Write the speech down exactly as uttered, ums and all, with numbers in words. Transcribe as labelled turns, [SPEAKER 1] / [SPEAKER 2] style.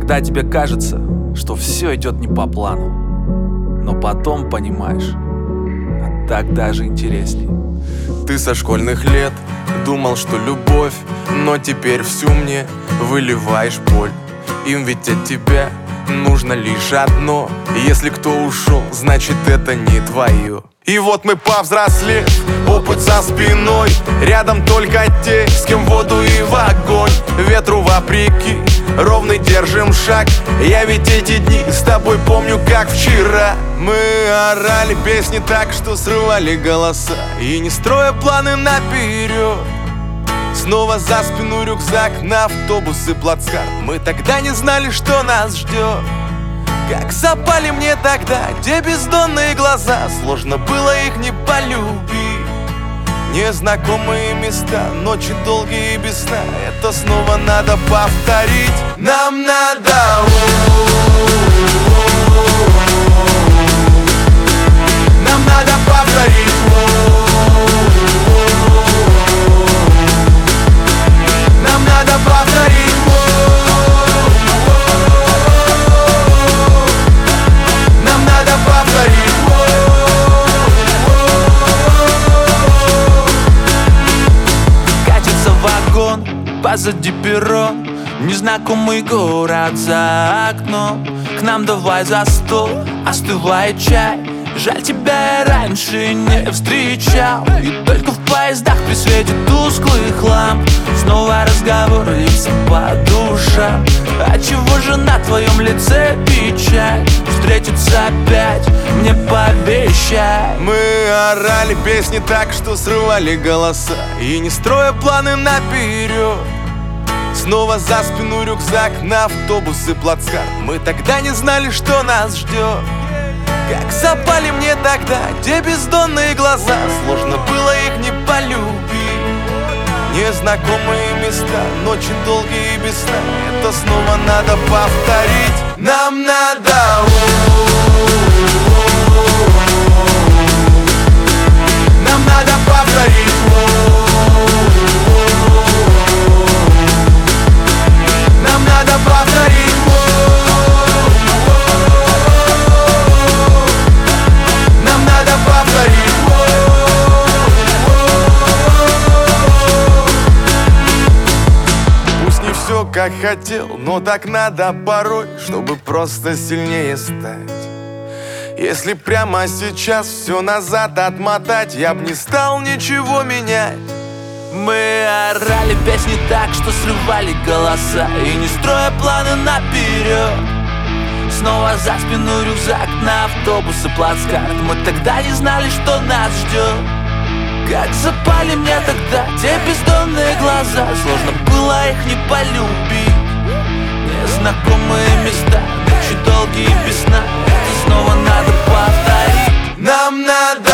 [SPEAKER 1] Иногда тебе кажется, что все идет не по плану, но потом понимаешь, а так даже интересней.
[SPEAKER 2] Ты со школьных лет думал, что любовь, но теперь всю мне выливаешь боль. Им ведь от тебя нужно лишь одно. Если кто ушел, значит это не твое. И вот мы повзрослели, опыт за спиной. Рядом только те, с кем в воду и в огонь. Ветру вопреки, ровный держим шаг. Я ведь эти дни с тобой помню как вчера. Мы орали песни так, что срывали голоса, и не строя планы наперед. Снова за спину рюкзак, на автобус и плацкарт. Мы тогда не знали, что нас ждет. Как запали мне тогда те бездонные глаза, сложно было их не полюбить. Незнакомые места, ночи долгие и без сна, это снова надо повторить. Нам надо Нам надо повторить. Нам надо повторить. Нам надо повторить.
[SPEAKER 3] Катится вагон, позади перрон, незнакомый город за окном. К нам давай за стол, остывает чай. Жаль, тебя я раньше не встречал. И только в поездах при свете тусклых ламп снова разговор, лица по душам. А чего же на твоем лице печаль? Встретиться опять мне пообещай.
[SPEAKER 2] Мы орали песни так, что срывали голоса, и не строя планы наперед. Снова за спину рюкзак, на автобус и плацкарт. Мы тогда не знали, что нас ждет. Как запали мне тогда те бездонные глаза, сложно было их не полюбить. Незнакомые места, ночи долгие и без сна, это снова надо повторить. Нам надо Нам надо повторить. Нам надо повторить. Нам надо повторить. Пусть не все как хотел, но так надо порой, чтобы просто сильнее стать. Если прямо сейчас все назад отмотать, я б не стал ничего менять.
[SPEAKER 3] Мы орали песни так, что срывали голоса, и не строя планы наперед. Снова за спину рюкзак, на автобус и плацкарт. Мы тогда не знали, что нас ждет. Как запали мне тогда те бездонные глаза, сложно было их не полюбить. Незнакомые места, ночи долгие без сна, это снова надо повторить.
[SPEAKER 2] Нам надо